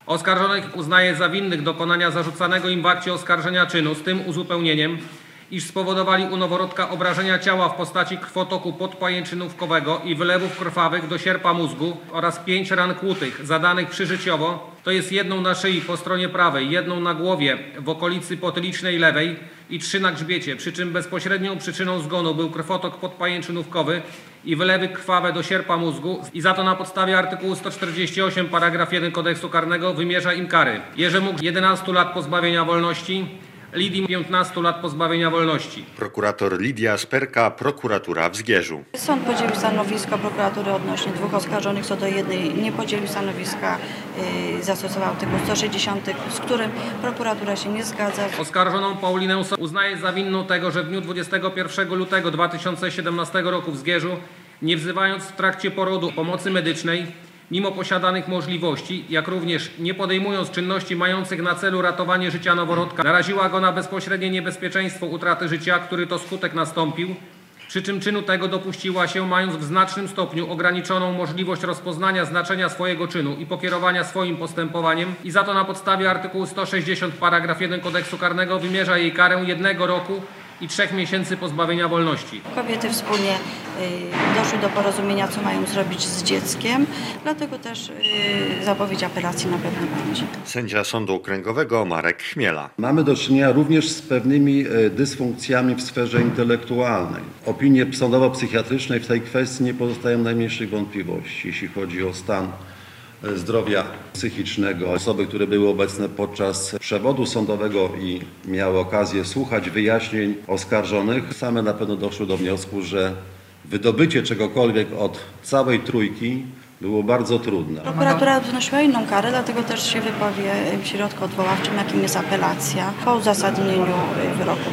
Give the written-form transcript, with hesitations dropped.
Oskarżonych uznaje za winnych dokonania zarzucanego im w akcie oskarżenia czynu z tym uzupełnieniem, iż spowodowali u noworodka obrażenia ciała w postaci krwotoku podpajęczynówkowego i wylewów krwawych do sierpa mózgu oraz 5 ran kłutych zadanych przyżyciowo, to jest jedną na szyi po stronie prawej, jedną na głowie w okolicy potylicznej lewej i 3 na grzbiecie, przy czym bezpośrednią przyczyną zgonu był krwotok podpajęczynówkowy i wylewy krwawe do sierpa mózgu i za to na podstawie artykułu 148 paragraf 1 Kodeksu Karnego wymierza im kary. Jerzemu 11 lat pozbawienia wolności, Lidii 15 lat pozbawienia wolności. Prokurator Lidia Sperka, prokuratura w Zgierzu. Sąd podzielił stanowisko prokuratury odnośnie 2 oskarżonych, co do jednej nie podzielił stanowiska, zastosował artykuł 160, z którym prokuratura się nie zgadza. Oskarżoną Paulinę uznaje za winną tego, że w dniu 21 lutego 2017 roku w Zgierzu, nie wzywając w trakcie porodu pomocy medycznej, mimo posiadanych możliwości, jak również nie podejmując czynności mających na celu ratowanie życia noworodka, naraziła go na bezpośrednie niebezpieczeństwo utraty życia, który to skutek nastąpił, przy czym czynu tego dopuściła się, mając w znacznym stopniu ograniczoną możliwość rozpoznania znaczenia swojego czynu i pokierowania swoim postępowaniem i za to na podstawie artykułu 160 paragraf 1 Kodeksu Karnego wymierza jej karę 1 roku i 3 miesięcy pozbawienia wolności. Kobiety wspólnie doszły do porozumienia, co mają zrobić z dzieckiem, dlatego też zapowiedź apelacji na pewno będzie. Sędzia Sądu Okręgowego Marek Chmiela. Mamy do czynienia również z pewnymi dysfunkcjami w sferze intelektualnej. Opinie sądowo-psychiatrycznej w tej kwestii nie pozostają najmniejszych wątpliwości, jeśli chodzi o stan zdrowia psychicznego. Osoby, które były obecne podczas przewodu sądowego i miały okazję słuchać wyjaśnień oskarżonych, same na pewno doszły do wniosku, że wydobycie czegokolwiek od całej trójki było bardzo trudne. Prokuratura wnosiła inną karę, dlatego też się wypowie w środku odwoławczym, jakim jest apelacja po uzasadnieniu wyroku